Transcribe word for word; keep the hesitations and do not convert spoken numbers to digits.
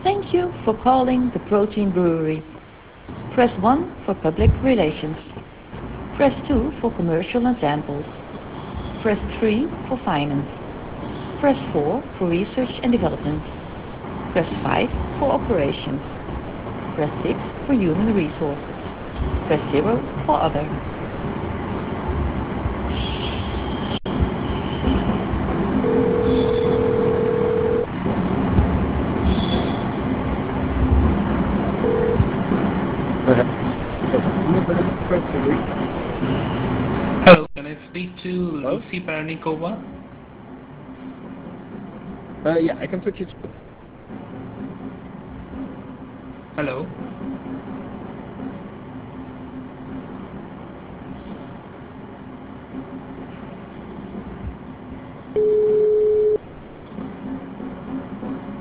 Thank you for calling the Protein Brewery. Press one for public relations. Press two for commercial and samples. Press three for finance. Press four for research and development. Press five for operations. Press six for human resources. Press zero for other. Hello, can I speak to Hello? Lucy Paranikova? Uh, yeah, I can put you. Hello.